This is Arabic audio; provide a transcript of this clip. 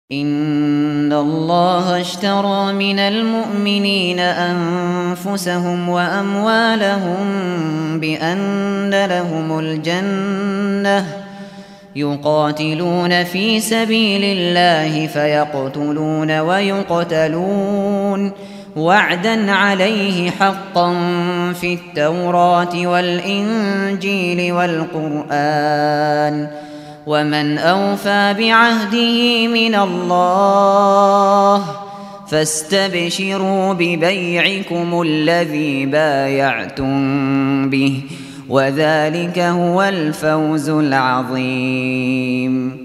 إن الله اشترى من المؤمنين أنفسهم وأموالهم بأن لهم الجنة يقاتلون في سبيل الله فيقتلون ويقتلون وعدا عليه حقا في التوراة والإنجيل والقرآن ومن أوفى بعهده من الله فاستبشروا ببيعكم الذي بايعتم به وذلك هو الفوز العظيم.